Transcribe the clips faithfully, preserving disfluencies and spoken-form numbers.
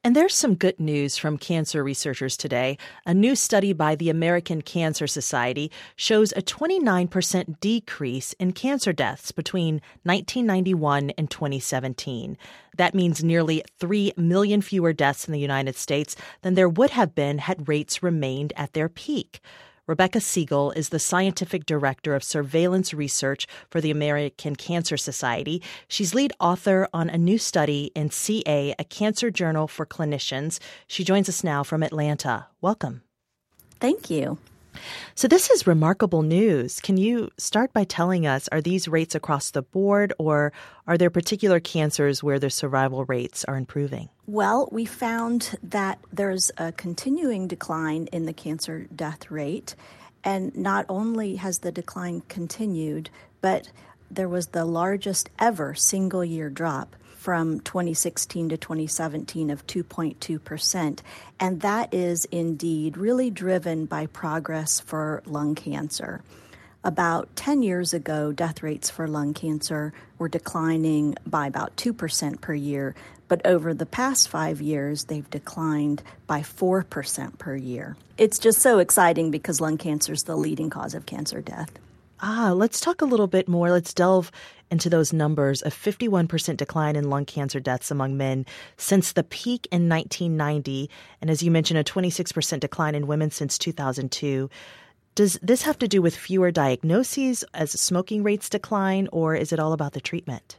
And there's some good news from cancer researchers today. A new study by the American Cancer Society shows a twenty-nine percent decrease in cancer deaths between nineteen ninety-one and twenty seventeen. That means nearly three million fewer deaths in the United States than there would have been had rates remained at their peak. Rebecca Siegel is the scientific director of surveillance research for the American Cancer Society. She's lead author on a new study in C A, a cancer journal for clinicians. She joins us now from Atlanta. Welcome. Thank you. So this is remarkable news. Can you start by telling us, are these rates across the board, or are there particular cancers where the survival rates are improving? Well, we found that there's a continuing decline in the cancer death rate. And not only has the decline continued, but there was the largest ever single year drop from twenty sixteen to twenty seventeen of two point two percent. And that is indeed really driven by progress for lung cancer. About ten years ago, death rates for lung cancer were declining by about two percent per year. But over the past five years, they've declined by four percent per year. It's just so exciting because lung cancer is the leading cause of cancer death. Ah, let's talk a little bit more. Let's delve into those numbers. A fifty-one percent decline in lung cancer deaths among men since the peak in nineteen ninety. And as you mentioned, a twenty-six percent decline in women since two thousand two. Does this have to do with fewer diagnoses as smoking rates decline, or is it all about the treatment?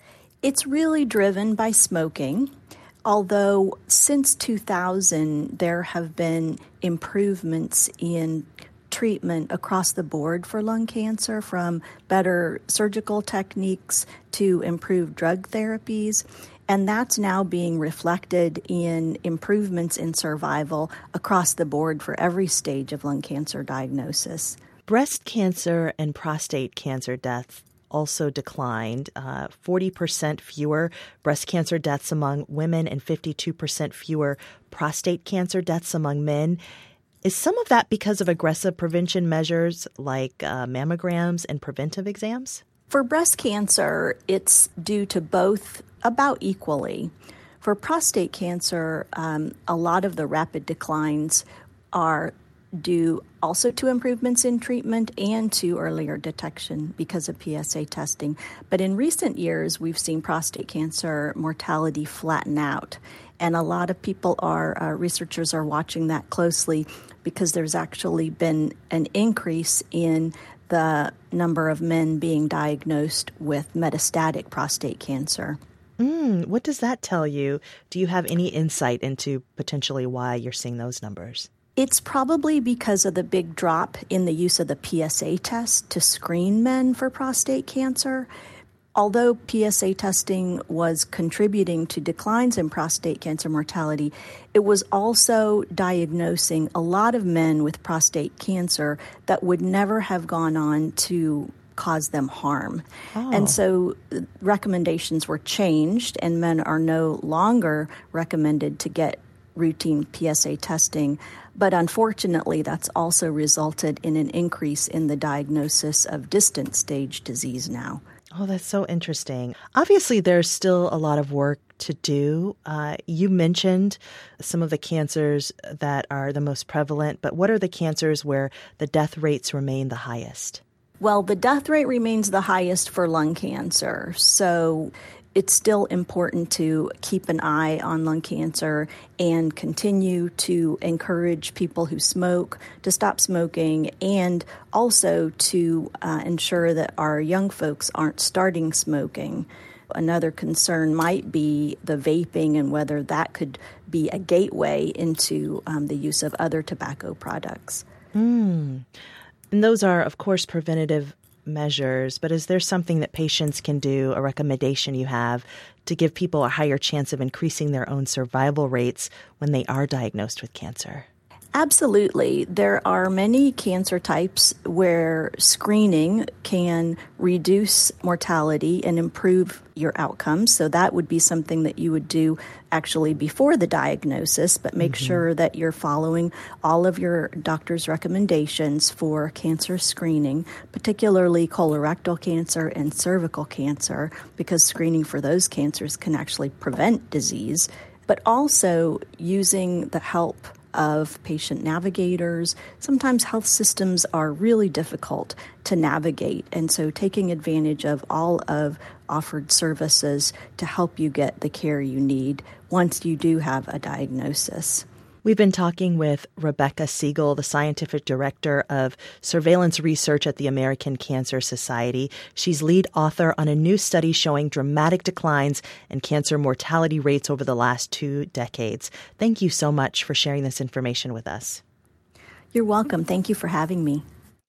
It's really driven by smoking. Although since two thousand, there have been improvements in treatment across the board for lung cancer, from better surgical techniques to improved drug therapies. And that's now being reflected in improvements in survival across the board for every stage of lung cancer diagnosis. Breast cancer and prostate cancer deaths also declined. Uh, forty percent fewer breast cancer deaths among women and fifty-two percent fewer prostate cancer deaths among men. Is some of that because of aggressive prevention measures like uh, mammograms and preventive exams? For breast cancer, it's due to both about equally. For prostate cancer, um, a lot of the rapid declines are due also to improvements in treatment and to earlier detection because of P S A testing. But in recent years, we've seen prostate cancer mortality flatten out. And a lot of people are, uh, researchers are watching that closely because there's actually been an increase in the number of men being diagnosed with metastatic prostate cancer. Mm, what does that tell you? Do you have any insight into potentially why you're seeing those numbers? It's probably because of the big drop in the use of the P S A test to screen men for prostate cancer. Although P S A testing was contributing to declines in prostate cancer mortality, it was also diagnosing a lot of men with prostate cancer that would never have gone on to cause them harm. Oh. And so recommendations were changed, and men are no longer recommended to get routine P S A testing. But unfortunately, that's also resulted in an increase in the diagnosis of distant stage disease now. Oh, that's so interesting. Obviously, there's still a lot of work to do. Uh, you mentioned some of the cancers that are the most prevalent, but what are the cancers where the death rates remain the highest? Well, the death rate remains the highest for lung cancer. So it's still important to keep an eye on lung cancer and continue to encourage people who smoke to stop smoking, and also to uh, ensure that our young folks aren't starting smoking. Another concern might be the vaping and whether that could be a gateway into um, the use of other tobacco products. Mm. And those are, of course, preventative measures, but is there something that patients can do, a recommendation you have, to give people a higher chance of increasing their own survival rates when they are diagnosed with cancer? Absolutely. There are many cancer types where screening can reduce mortality and improve your outcomes. So that would be something that you would do actually before the diagnosis, but make mm-hmm. sure that you're following all of your doctor's recommendations for cancer screening, particularly colorectal cancer and cervical cancer, because screening for those cancers can actually prevent disease. but also using the help of patient navigators. Sometimes health systems are really difficult to navigate, and so taking advantage of all of offered services to help you get the care you need once you do have a diagnosis. We've been talking with Rebecca Siegel, the scientific director of surveillance research at the American Cancer Society. She's lead author on a new study showing dramatic declines in cancer mortality rates over the last two decades. Thank you so much for sharing this information with us. You're welcome. Thank you for having me.